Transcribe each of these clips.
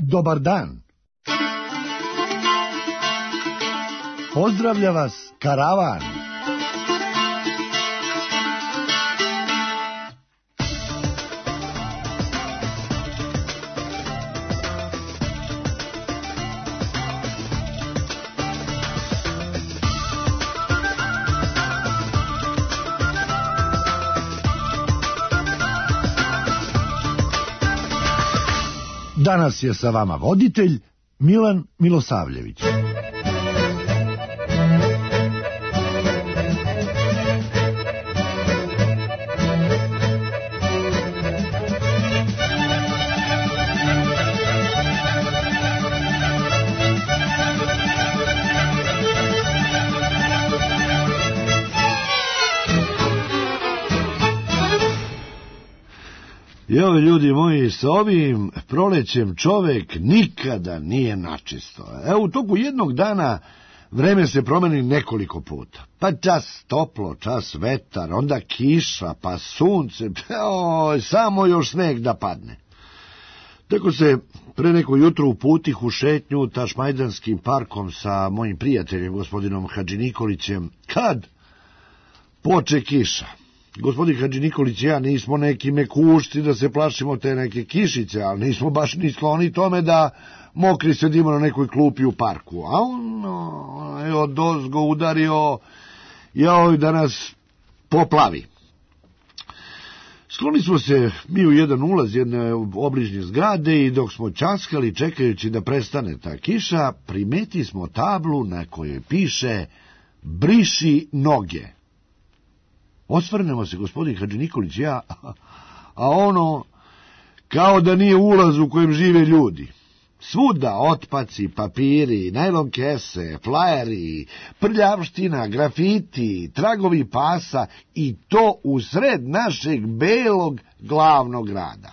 Dobar dan. Pozdravlja vas karavan. Danas je sa vama voditelj Milan Milosavljević. Joj, ljudi moji, sa ovim prolećem čovek nikada nije načisto. Evo, u toku jednog dana vreme se promeni nekoliko puta. Pa čas toplo, čas vetar, onda kiša, pa sunce, samo još sneg da padne. Tako se pre neko jutro uputih u šetnju Tašmajdanskim parkom sa mojim prijateljem, gospodinom Hadži Nikolićem, kad poče kiša. Gospodin Hadži Nikolić i ja nismo neki mekušci da se plašimo te neke kišice, ali nismo baš ni skloni tome da mokri sedimo na nekoj klupi u parku. A on je odozgo udario, da nas poplavi. Skloni smo se mi u jedan ulaz jedne obližnje zgrade i dok smo ćaskali čekajući da prestane ta kiša, primeti smo tablu na kojoj piše "Briši noge". Osvrnemo se gospodin Hadži Nikolić i ja, a ono kao da nije ulaz u kojem žive ljudi. Svuda otpaci, papiri, najlon kese, flajeri, prljavština, grafiti, tragovi pasa i to usred našeg belog glavnog grada.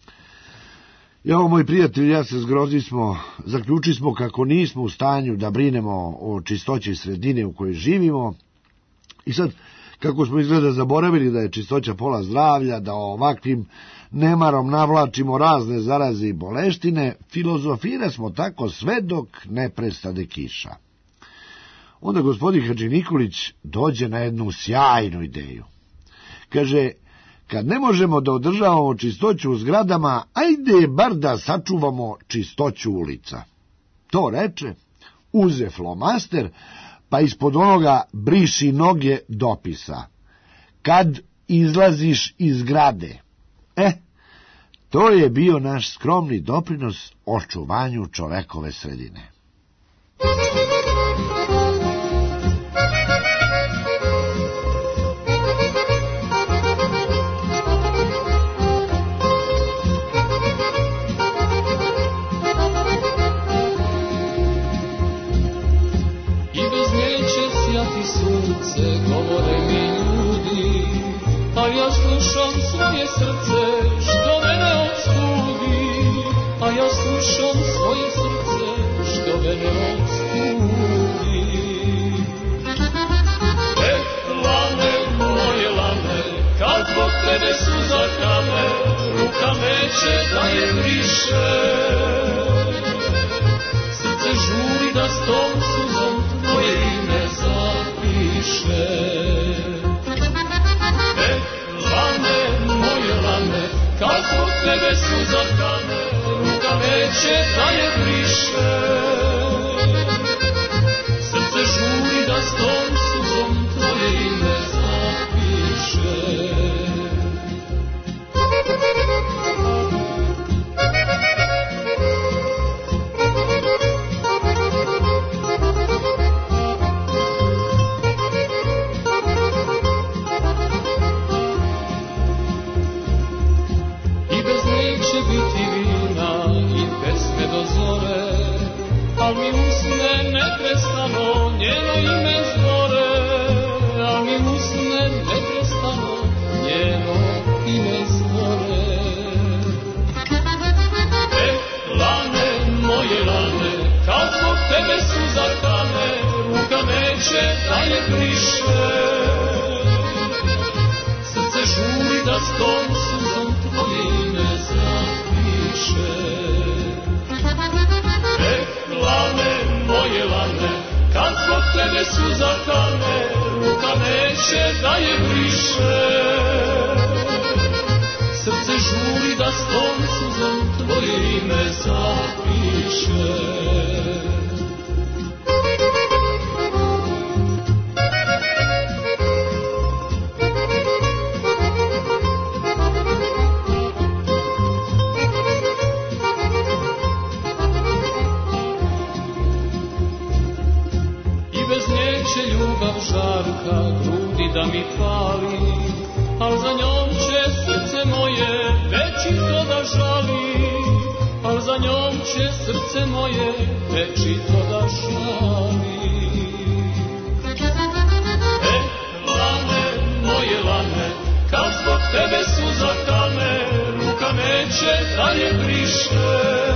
Evo, moj prijatelj, ja se zgrozismo, zaključismo kako nismo u stanju da brinemo o čistoći sredine u kojoj živimo i sad, kako smo izgleda zaboravili da je čistoća pola zdravlja, da ovakvim nemarom navlačimo razne zaraze i boleštine, filozofira smo tako sve dok ne prestade kiša. Onda gospodin Hadži Nikolić dođe na jednu sjajnu ideju. Kaže, kad ne možemo da održavamo čistoću u zgradama, ajde bar da sačuvamo čistoću ulica. To reče, uze flomaster, pa ispod onoga "briši noge" dopisa: kad izlaziš iz zgrade. To je bio naš skromni doprinos očuvanju čovekove sredine. Govore mi ljudi, a ja slušam svoje srce što mene odsudi, a ja slušam svoje srce što mene odsudi. Lane, moje lane, kad zbog tebe suza kane, ruka neće da je briše. Srce žuri da s tom suzom tvoje ime zapiše. Lane, moje lane, kad zbog tebe suza kane, ruka neće da je briše. Srce žuri da s tom suzom tvoje ime zapiše. Al mi usne neprestano njeno ime zbore, al mi usne neprestano njeno ime zbore. Lane, moje lane, kad zbog tebe suza kane, ruka neće da je briše. Srce žuri da s tom suzom tvoje ime zapiše. suza kane, ruka neće da je briše. Srce žuri da s tom suzom tvoje ime zapiše. Ljubav žarka grudi da mi fali, al za njom će srce moje večito da žali, al za njom će srce moje večito da žali. Lane, moje lane, kad zbog tebe suza kane, ruka neće da je briše.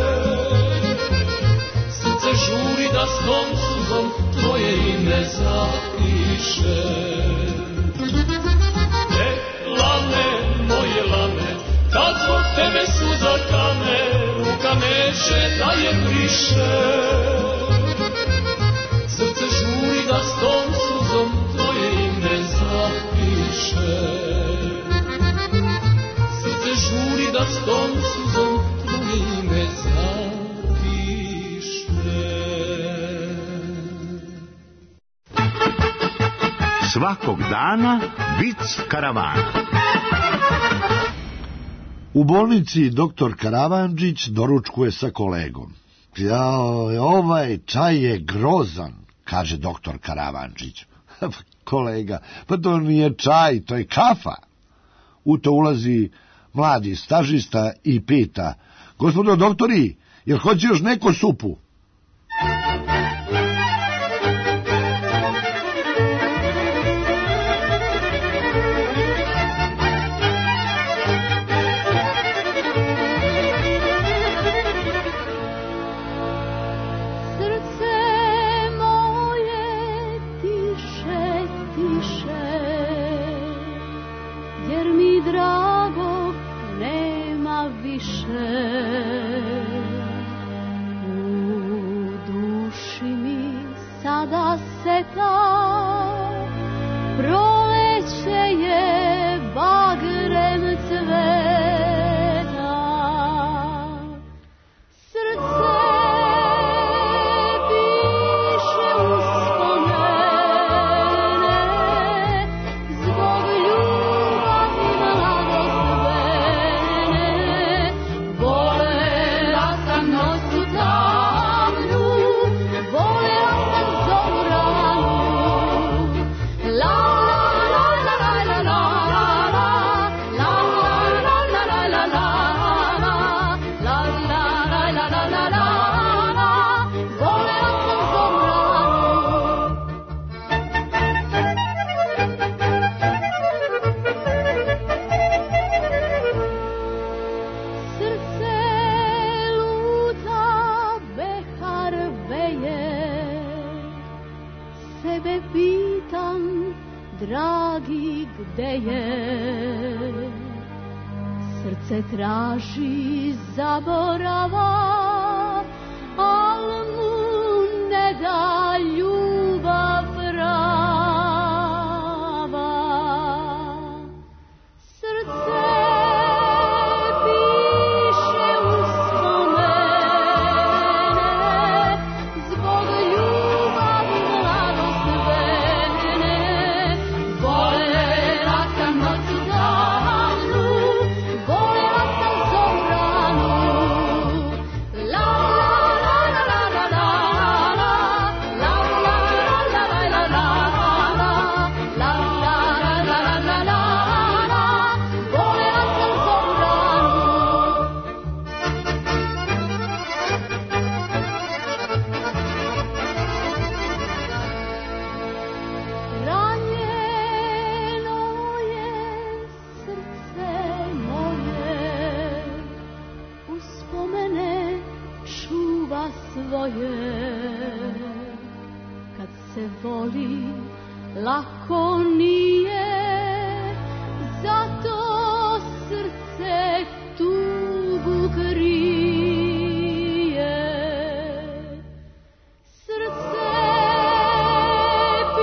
Srce žuri da s tom suzom tvoje ime zapiše. Lane, moje lane, kad zbog tebe suza kane, ruka neće da je briše. Srce žuri da s tom suzom tvoje ime zapiše. Srce žuri da s tom suzom tvoje ime zapiše. Svakog dana vic karavana. U bolnici doktor Karavandžić doručkuje sa kolegom. Jao, ovaj čaj je grozan, kaže doktor Karavandžić. Kolega, pa to nije čaj, to je kafa. U to ulazi mladi stažista i pita: gospodo doktori, jel hoće još neko supu? Sada se ta proleće je bagrem cveta. Srce piše uspomene zbog ljubavi mladostvene. Volela sam noću tamnu, volela sam zoru ranu. La la la la la la la la la la la la la la la la. Volela sam zoru ranu. Srce luta, behar veje, sebe pitam, dragi, gde je? Srce traži zaborava, al mu ne da ljubav prava. Srce piše uspomene zbog ljubavi mladostvene. Volela sam noću davnu, volela sam zoru ranu. La la la la la la la la la la la la la la la. Volela sam zoru ranu. Ranjeno je srce moje, uspomene čuva svoje. Kad se voli, lako nije, zato srce tugu krije. Srce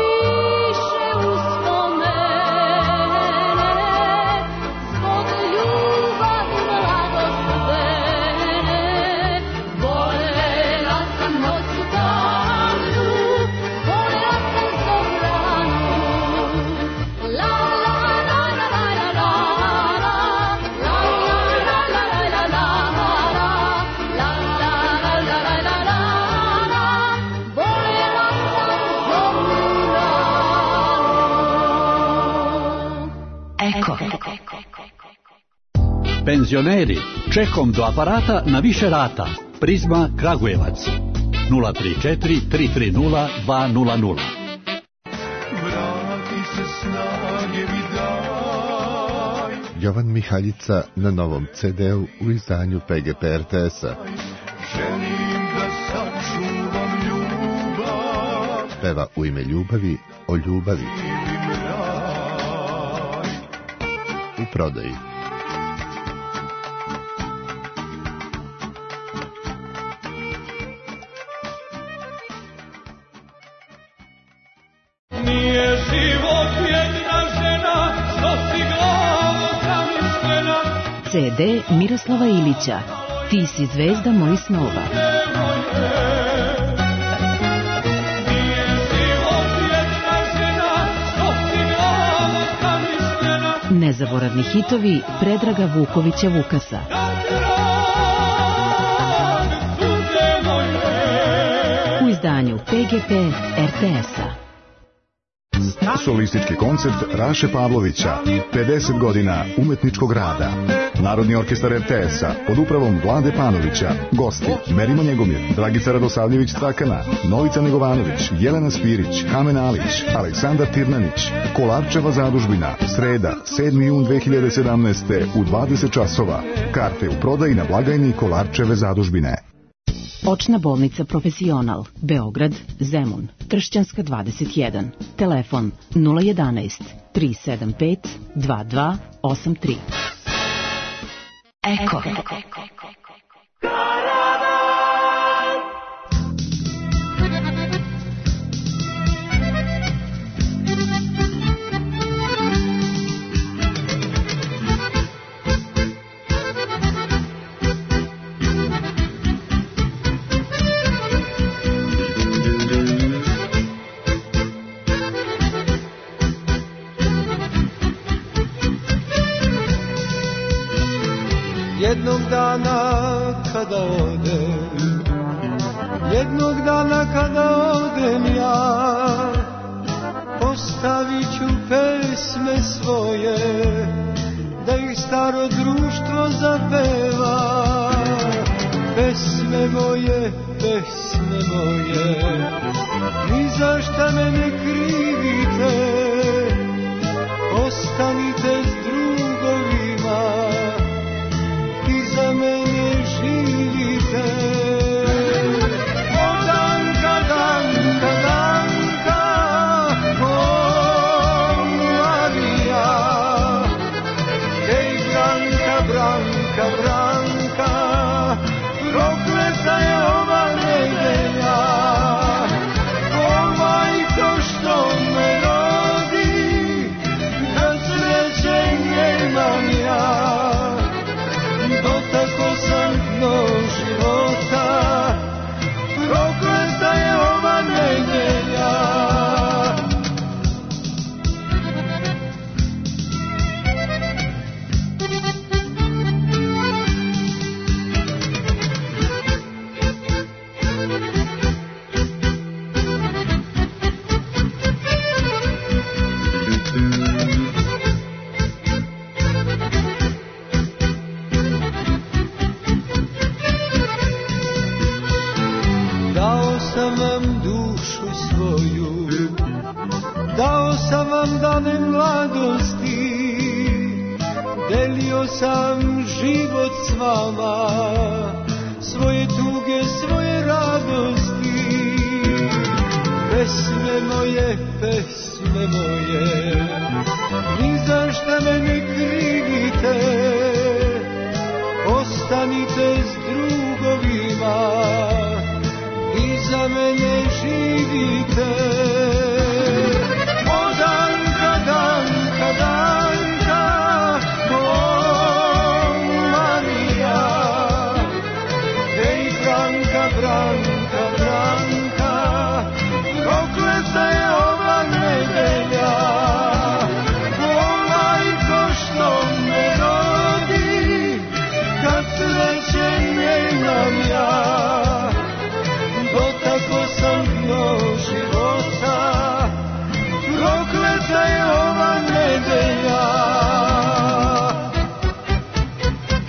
Penzioneri, čekom do aparata na više rata. Prizma Kragujevac 034 330 200. Jovan Mihaljica na novom CD-u u izdanju PGP RTS-a. Peva u ime ljubavi o ljubavi. U prodaji. Nije život jedna žena, što si glavo zamišljena. CD Miroslava Ilića. Ti si zvezda mojih snova. Nezaboravni hitovi Predraga Vukovića Vukasa. U izdanju PGP RTS-a. Solistički koncert Raše Pavlovića, 50 godina umetničkog rada. Narodni orkestar RTS-a pod upravom Vlade Panovića. Gosti: Merimo Njegomir, Dragica Radosavljević Strakana, Novica Negovanović, Jelena Spirić, Kamen Alić, Aleksandar Tirnanić. Kolarčeva zadužbina, sreda, 7. jun 2017. u 20 časova. Karte u prodaji na blagajni Kolarčeve zadužbine. Očna bolnica Profesional, Beograd, Zemun, Tršćanska 21, telefon 011 375 2283. Eko. Jednog dana kada odem ja, postavit ću pesme svoje, da ih staro društvo zapeva. Pesme moje, ni za šta me ne krivite, ostanite s drugovima, za mene živite. O Danka, Danka, Danka, o Marija, hej Branka, Branka, Branka, prokleta je ova nedelja. O majko što me rodi, da sreće nemam ja. Dotako sam dno života, prokleta je ova nedelja. Dao sam vam dane mladosti, delio sam život s vama, svoje tuge, svoje radosti. Pesme moje, ni za šta me ne krivite, ostanite s drugovima i za mene živite. O Danka, Danka, Danka, o Marija, hej Branka, Branka, Branka, prokleta je ova nedelja. O majko što me rodi, kad sreće nemam ja. Dotako sam dno života, prokleta je ova nedelja.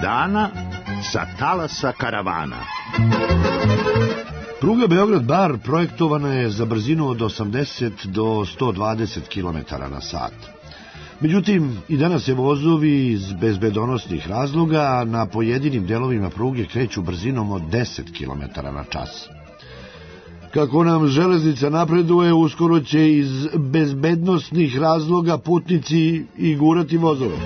dana sa talasa karavana. Pruga Beograd-Bar projektovana je za brzinu od 80 do 120 km na sat. Međutim, i danas se vozovi iz bezbedonosnih razloga na pojedinim delovima pruge kreću brzinom od 10 km na čas. Kako nam železnica napreduje, uskoro će iz bezbednosnih razloga putnici i gurati vozove.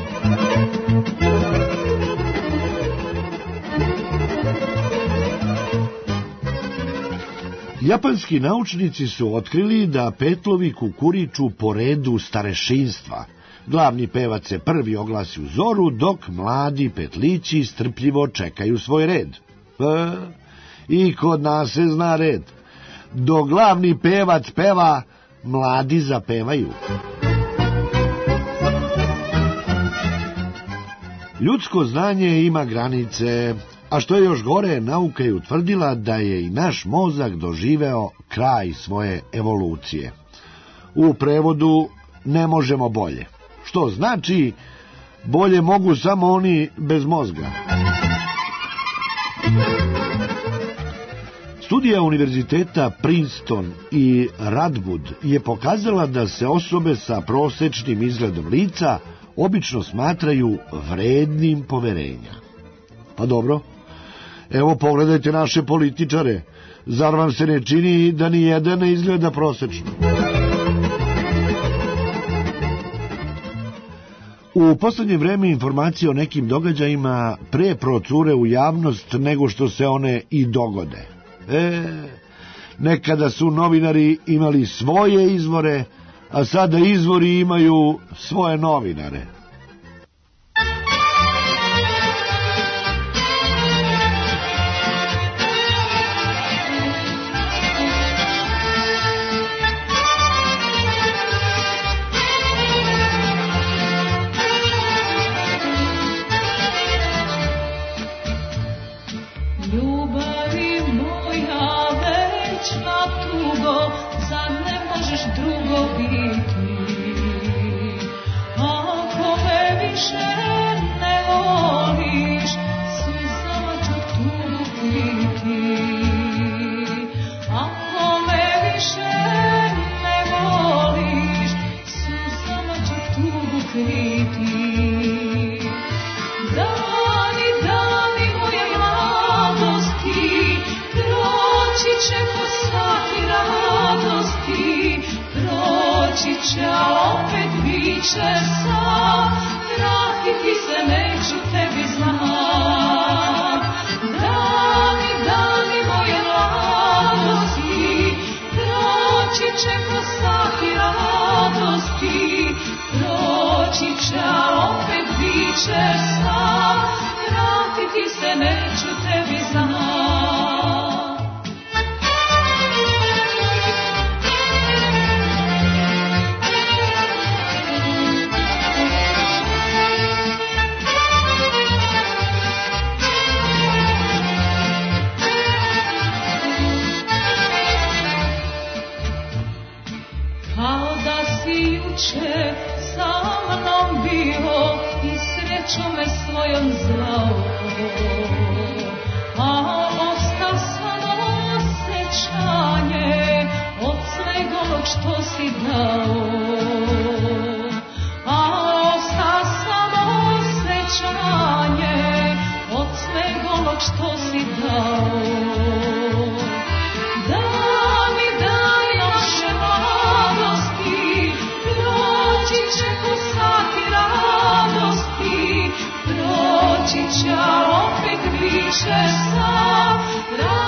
Japanski naučnici su otkrili da petlovi kukuriču po redu starešinstva. Glavni pevac se prvi oglasi u zoru, dok mladi petlići strpljivo čekaju svoj red. I kod nas se zna red. Dok glavni pevac peva, mladi zapevaju. Ljudsko znanje ima granice, a što je još gore, nauka je utvrdila da je i naš mozak doživeo kraj svoje evolucije. U prevodu ne možemo bolje, što znači bolje mogu samo oni bez mozga. Studija univerziteta Princeton i Radboud je pokazala da se osobe sa prosečnim izgledom lica obično smatraju vrednim poverenja. Pa dobro, evo pogledajte naše političare. Zar vam se ne čini da ni jedan ne izgleda prosečno? U poslednje vreme informacije o nekim događajima pre procure u javnost nego što se one i dogode. Nekada su novinari imali svoje izvore, a sada izvori imaju svoje novinare.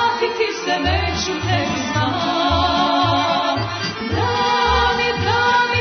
Vratiti se neću, tebi znam. Dani,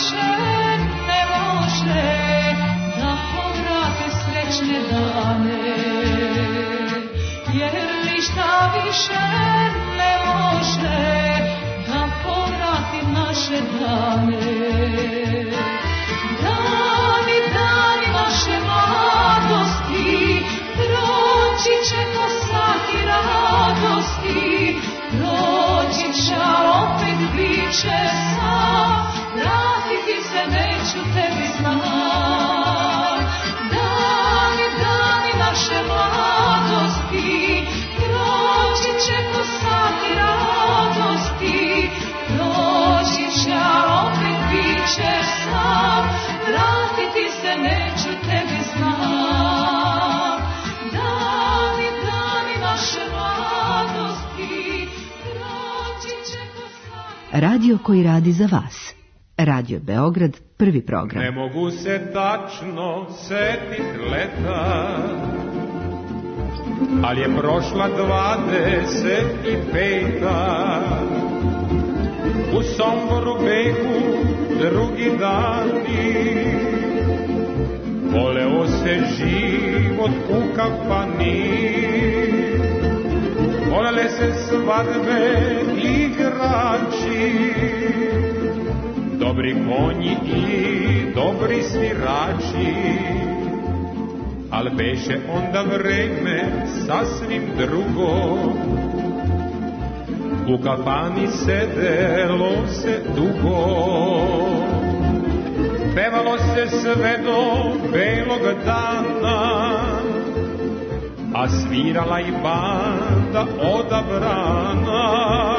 više ne može da povrate srećne dane, jer ništa više ne može da povrati naše dane. Dani, dani naše mladosti, proći će ko sati radosti, proći će, opet bit će sam, vratiti se neću tebi znam. Dani, dani naše mladosti, proći će ko sati radosti, proći će, opet bit će sam, vratiti se neću tebi znam. Dani, dani naše mladosti, proći će ko sati... Radio koji radi za vas. Radio Beograd, prvi program. Ne mogu se tačno setit leta, ali je prošla 25. U Somboru beku drugi dani, voleo se život u kafani, volele se svadbe igrači, dobri konji i dobri svirači, al beše onda vreme sasvim drugo. U kafani sedelo se dugo, pevalo se sve do belog dana, a svirala i banda odabrana.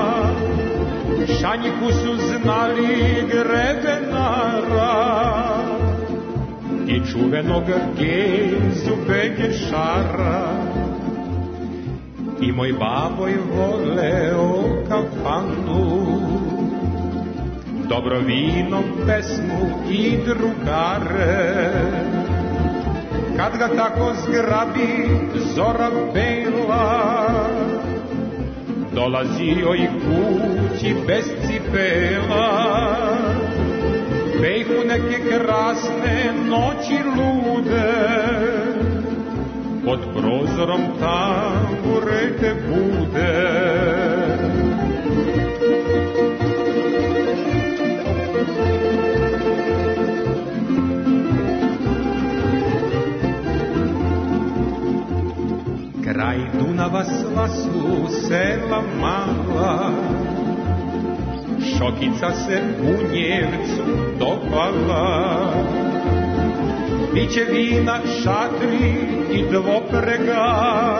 Šanjiku su znali grebenara i čuvenog Gezu Begešara. I moj baboj voleo kafanu, dobro vino, pesmu i drugare. Kad ga tako zgrabi zora bela, dolazio i kući bez cipela. Bejhu neke krasne noći lude, pod prozorom tamburete bude. Kraj Dunava sva su sela mala, Šokica se Bunjevcu dopala. Biće vina, šatri i dvoprega,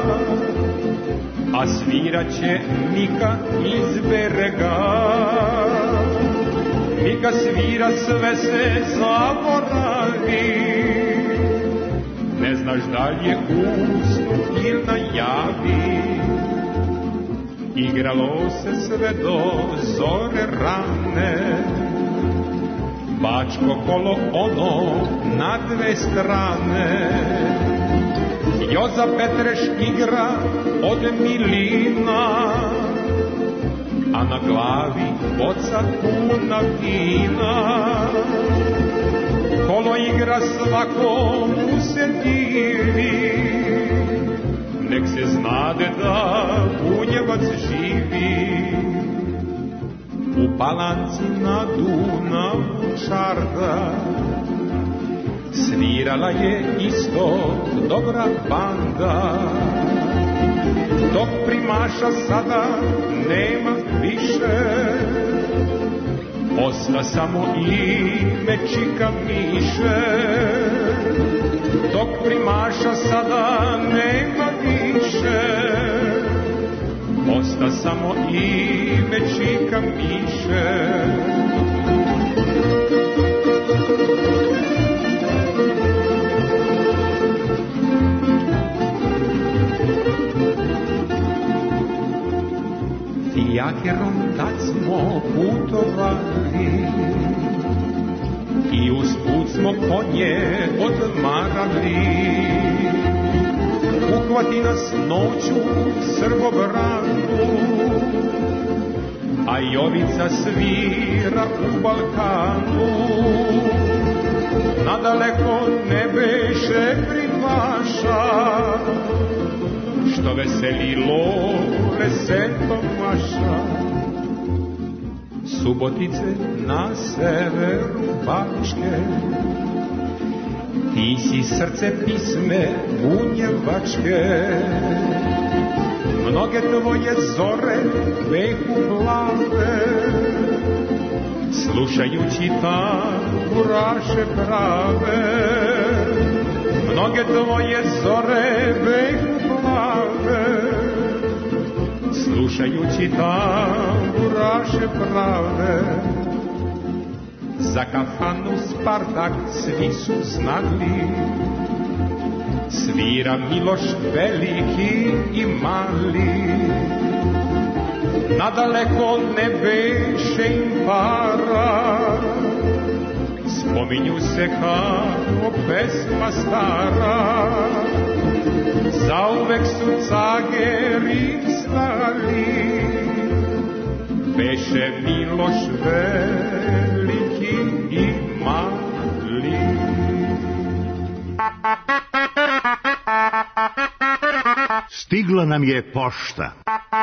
a sviraće Mika iz berega. Mika svira, sve se zaboravi, ne znaš da li je usnu ili najavi. Igralo se sve do zore rane, Bačko kolo ono na dve strane. Joza Petreš igra od milina, a na glavi boca puna vina. Kolo igra, svako mu se divi, nek se znade da Bunjevac živi. U Palanci na Dunavu čarda, svirala je isto dobra banda. Dok primaša sada nema više, osta samo ime Čika Miše. Dok primaša sada nema više, osta samo ime Čika Miše. Fijakerom tad smo putovali i usput smo konje odmarali. Uhvati nas noću Srbobranu, a Jovica svira u Balkanu. što veselilo Lesetomaša. Subotice na severu Bačke, ti si srce pisme bunjevačke. Mnoge tvoje zore veku plave, slušajući tamburaše prave. Mnoge tvoje zore veku plave, slušajući tamburaše prave. Za kafanu Spartak svi su znali, svira Miloš veliki i mali. Nadaleko ne beše im para, spominju se kao pesma stara. Zauvek su cageri stali, beše Miloš veliki i mali. Stigla nam je pošta.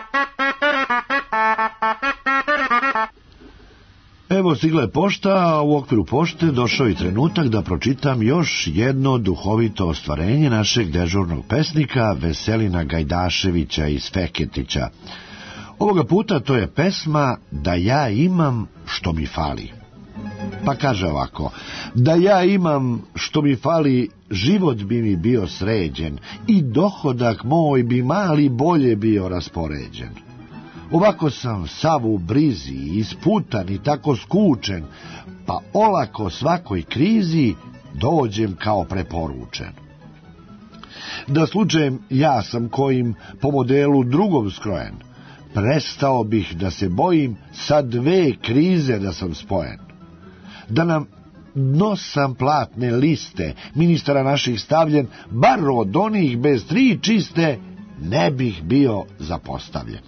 Evo, stigla je pošta, a u okviru pošte došao i trenutak da pročitam još jedno duhovito ostvarenje našeg dežurnog pesnika Veselina Gajdaševića iz Feketića. Ovoga puta to je pesma Da ja imam što mi fali. Pa kaže ovako: da ja imam što mi fali, život bi mi bio sređen i dohodak moj bi mali bolje bio raspoređen. Ovako sam sav u brizi, isputan i tako skučen, pa olako svakoj krizi dođem kao preporučen. Da slučajem ja sam kojim po modelu drugom skrojen, prestao bih da se bojim sa 2 krize da sam spojen. Da nam nosam platne liste ministara naših stavljen, bar od onih bez 3 čiste, ne bih bio zapostavljen.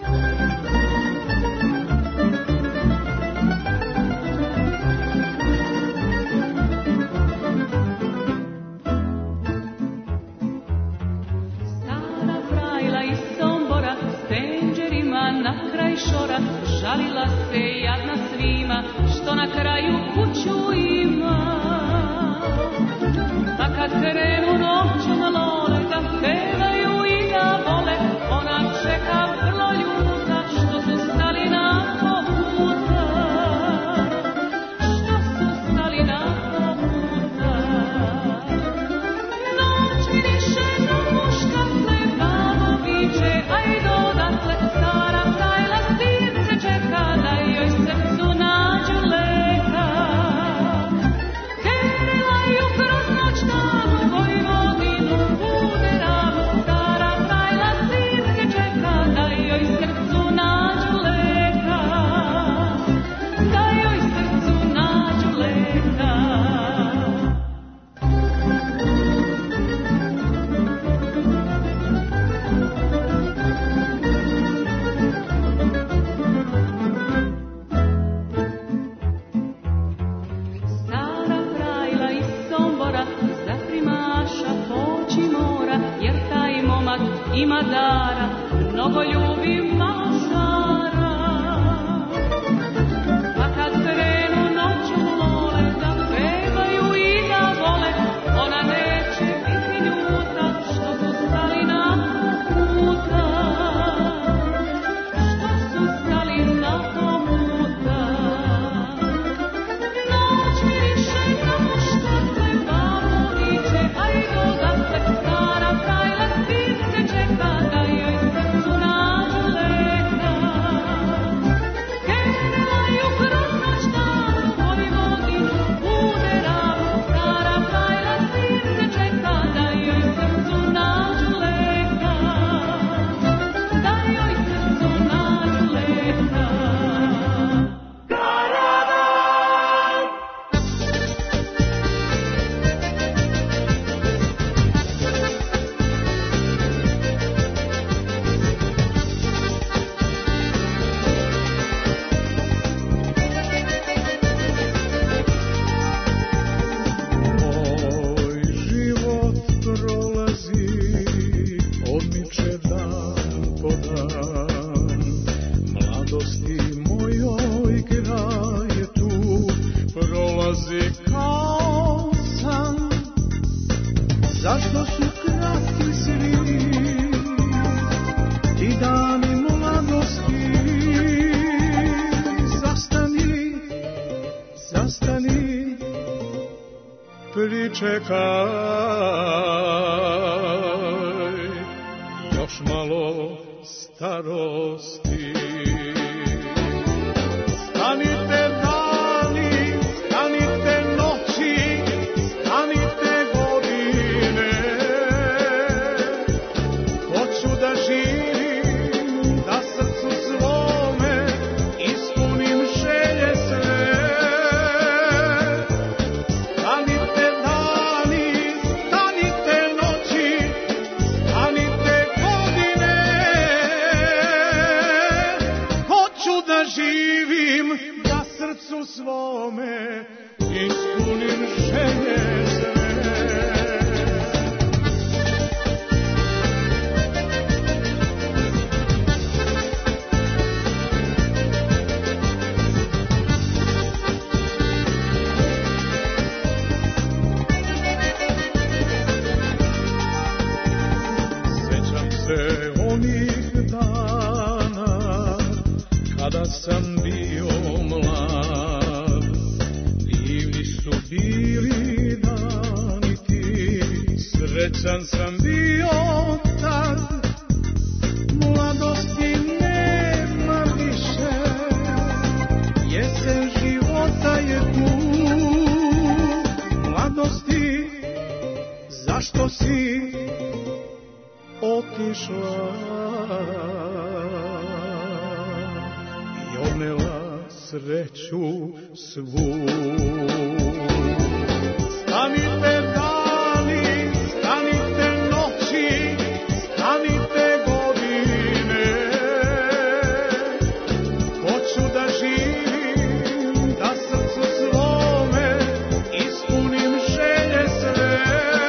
Stara frajla iz Sombora s tenđerima na kraj šora, žalila se jadna svima što na kraju kuću ima. Pa kad krenu noću na lole da pevaju i da vole, ona čeka vrlo ljuta što su stali na puta, što su stali na puta. Noć miriše na muškatle, babo viče, aj dodatle, stara frajla stirce čeka da joj srcu nađu leka. Kerila ju kroz noć tamo, Vojvodinu bude ramo, stara frajla stirce čeka da joj srcu nađu leka, da joj srcu nađu leka. Stara frajla iz Sombora zaprimaša poći mora, jer taj momak ima dara, mnogo ljubi mašara. Pa kad krenu noću lole da pevaju i da vole, ona neće biti ljuta što su stali na puta, što su stali na puta. Noć miriše na muškatle, babo viče, aj dodatle, stara frajla stirce čeka da joj srcu nađu leka. prolazi kao san, zašto su kratki svi ti dani mladosti. Zastani, zastani, pričekaj, još malo starosti. Stanite dani, stanite noći, stanite godine. Hoću da živim, da srcu svome ispunim želje sve. Stanite dani, stanite noći, stanite godine. Hoću da živim, da srcu svome ispunim želje sve. Sećam se onih dana kada sam bio mlad, divni su bili dani ti, srećan sam bio tad. Mladosti nema više, jesen života je tu. Mladosti, zašto si otišla i odnela sreću svu? Stanite dani, stanite noći, stanite godine. Hoću da živim, da srcu svome ispunim želje sve.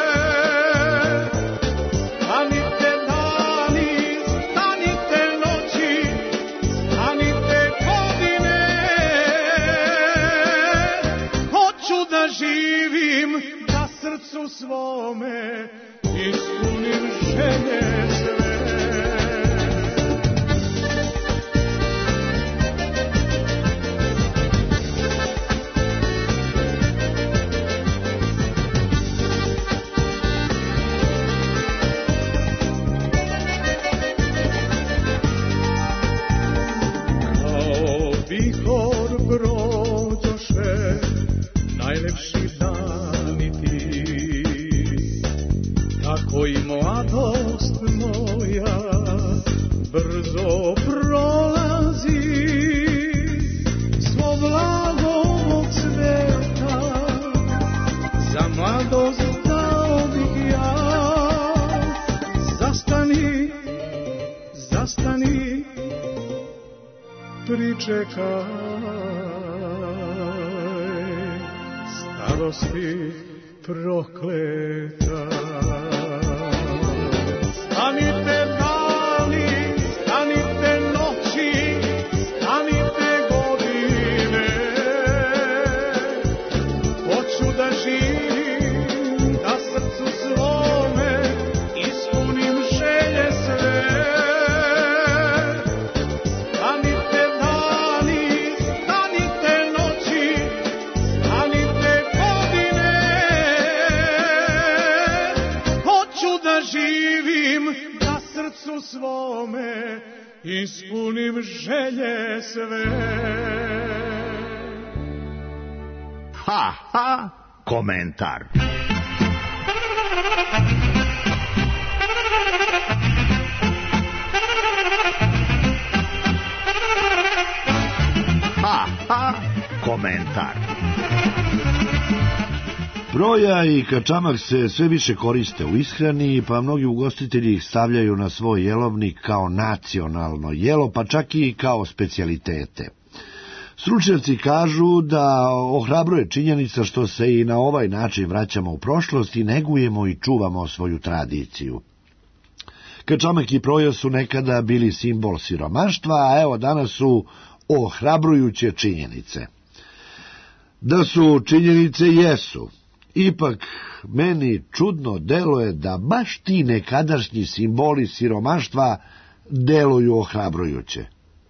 Stanite dani, stanite noći, stanite godine. Hoću da živim, da srcu svome ispunim želje sve. Kao vihor prođoše najlepši dani ti, tako i mladost moja brzo prolazi. Svo blago ovog sveta za mladost dao bih ja. Zastani, zastani, pričekaj, starosti prokleta. Stanite dani, stanite noći, stanite godine. Hoću da živim, da srcu svome ispunim želje sve. Stanite dani, stanite noći, stanite godine. Hoću da živim, da srcu svome ispunim želje sve. Ha, ha, komentar. Ha, ha, komentar. Broja i kačamak se sve više koriste u ishrani, pa mnogi ugostitelji ih stavljaju na svoj jelovnik kao nacionalno jelo, pa čak i kao specijalitete. Stručnjaci kažu da ohrabruje činjenica što se i na ovaj način vraćamo u prošlost i negujemo i čuvamo svoju tradiciju. Kačamak i proja su nekada bili simbol siromaštva, a evo danas su ohrabrujuće činjenice. Da su činjenice jesu, ipak meni čudno deluje da baš ti nekadašnji simboli siromaštva deluju ohrabrujuće.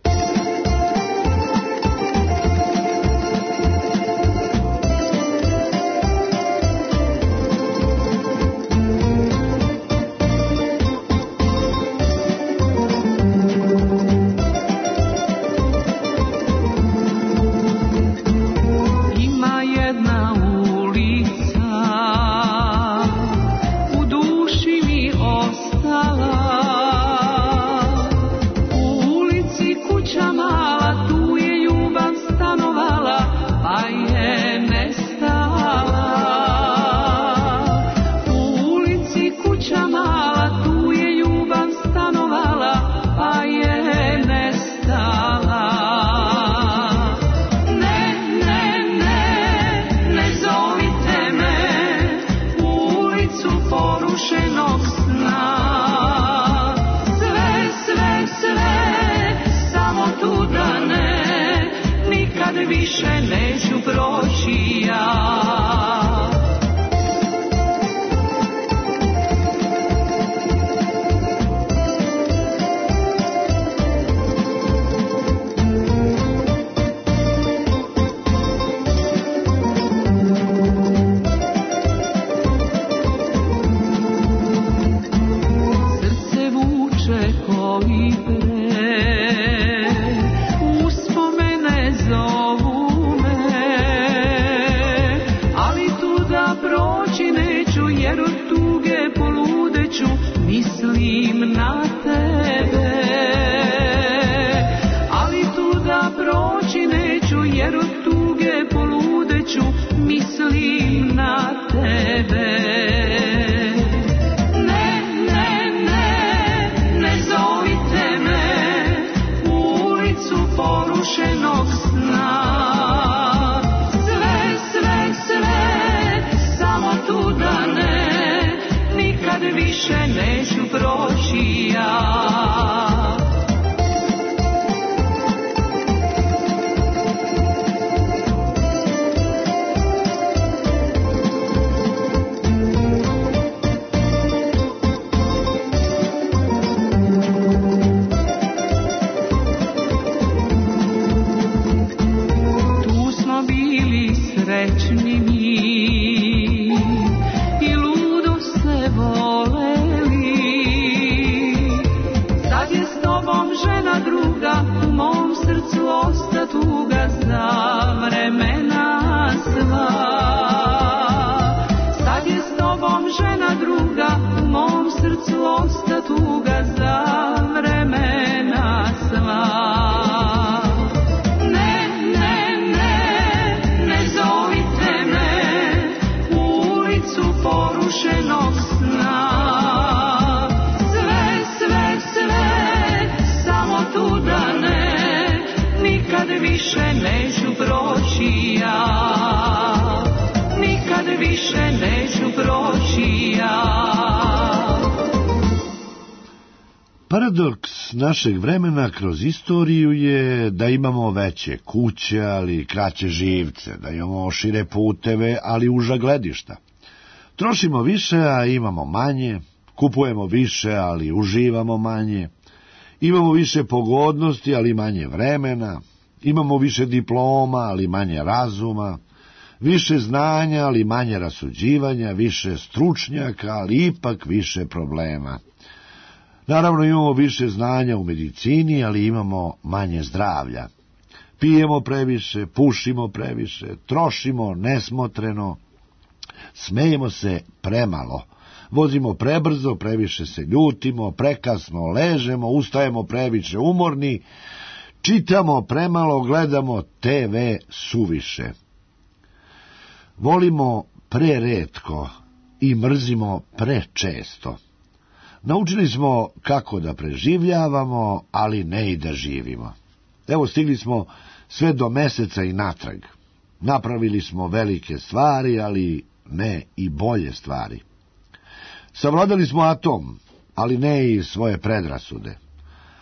Paradoks našeg vremena kroz istoriju je da imamo veće kuće, ali kraće živce, da imamo šire puteve, ali uža gledišta. Trošimo više, a imamo manje, kupujemo više, ali uživamo manje, imamo više pogodnosti, ali manje vremena, imamo više diploma, ali manje razuma, više znanja, ali manje rasuđivanja, više stručnjaka, ali ipak više problema. Naravno imamo više znanja u medicini, ali imamo manje zdravlja. Pijemo previše, pušimo previše, trošimo nesmotreno, smejemo se premalo, vozimo prebrzo, previše se ljutimo, prekasno ležemo, ustajemo previše umorni, čitamo premalo, gledamo TV suviše. Volimo preretko i mrzimo prečesto. Naučili smo kako da preživljavamo, ali ne i da živimo. Evo, stigli smo sve do meseca i natrag. Napravili smo velike stvari, ali ne i bolje stvari. Savladali smo atom, ali ne i svoje predrasude.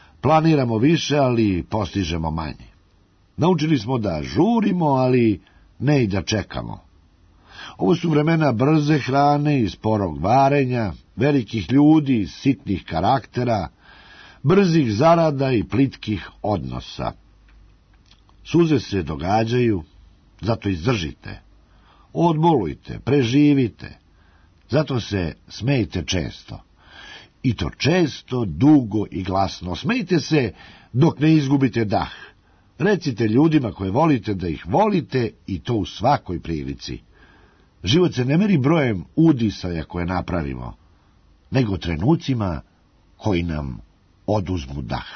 Planiramo više, ali postižemo manje. Naučili smo da žurimo, ali ne i da čekamo. Ovo su vremena brze hrane i sporog varenja, velikih ljudi, sitnih karaktera, brzih zarada i plitkih odnosa. Suze se događaju, zato izdržite. Odbolujte, preživite, zato se smejte često. I to često, dugo i glasno. Smejte se dok ne izgubite dah. Recite ljudima koje volite da ih volite i to u svakoj prilici. Život se ne meri brojem udisaja koje napravimo, nego trenucima koji nam oduzmu dah.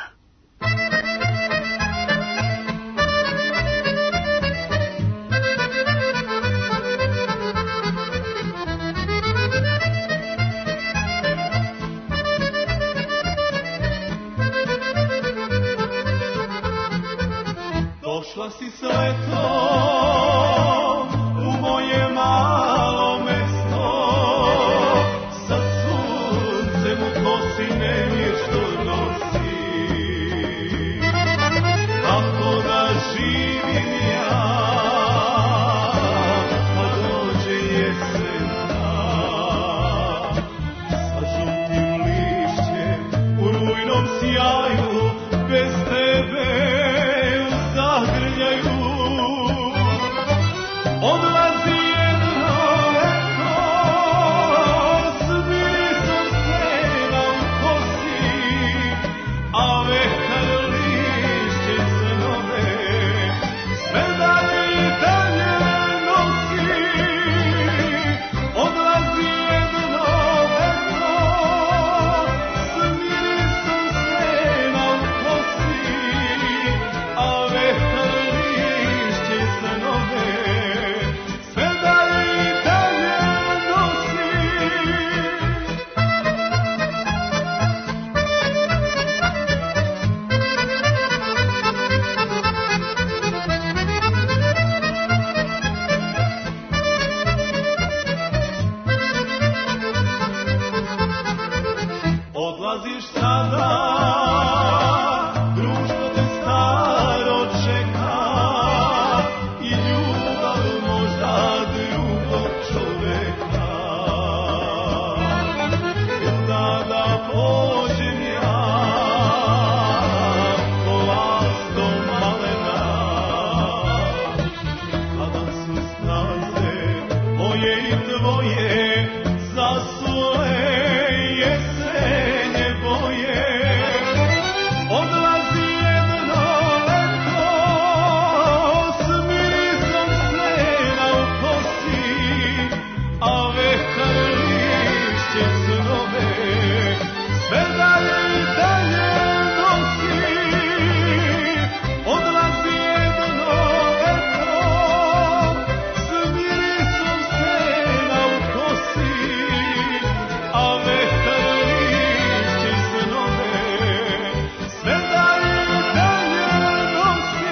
Došla si s letom u moje malo mesto, sa suncem u kosi nemir što nosi. Kako da živim ja, kad dođe jesena, sa žutim lišćem u rujnom sjaju, bez tebe zagrljaju. Odlazi jedno leto s mirisom sena u kosi, a vetar lišće snove sve dalje i dalje nosi. Odlazi jedno leto s mirisom sena u kosi, a vetar lišće snove sve dalje i dalje nosi. Odlaziš sada, društvo te staro čeka i ljubav možda drugog čoveka. Tada pođem ja polastom malena, kada su snaze moje i tvoje zasule jesenje boje. Odlazi jedno leto s mirisom sena u kosi, a vetar lišće snove sve dalje i dalje nosi. Odlazi jedno leto s mirisom sena u kosi, a vetar lišće snove sve dalje i dalje nosi.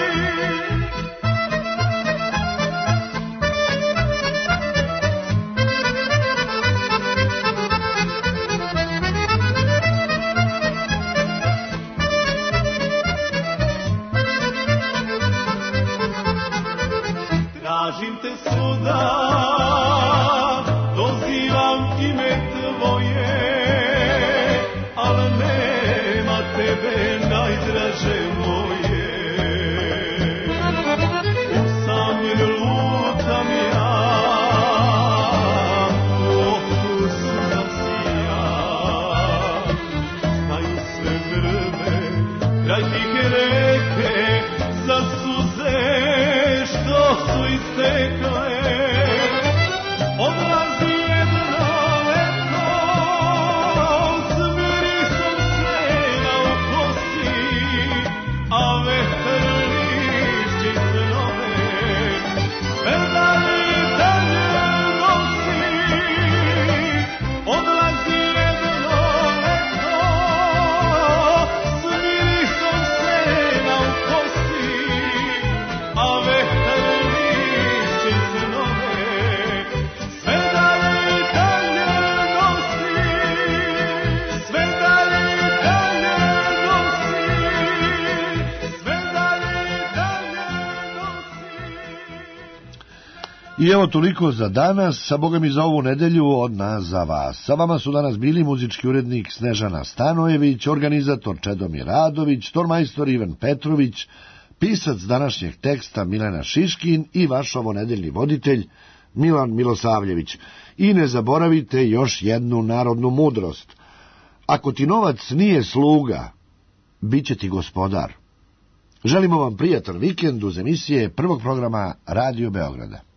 Tražim te svuda, dozivam ime tvoje, ali nema tebe najdraže moje. Usamljen lutam ja, u oku suzam sija, staju sve vrbe kraj tihe reke za suze što su istekle. I evo toliko za danas, a boga mi za ovu nedelju od nas za vas. Sa vama su danas bili muzički urednik Snežana Stanojević, organizator Čedomir Radović, tormajstor Ivan Petrović, pisac današnjeg teksta Milena Šiškin i vaš ovonedeljni voditelj Milan Milosavljević. I ne zaboravite još jednu narodnu mudrost. Ako ti novac nije sluga, bit će ti gospodar. Želimo vam prijatan vikend uz emisije prvog programa Radio Beograda.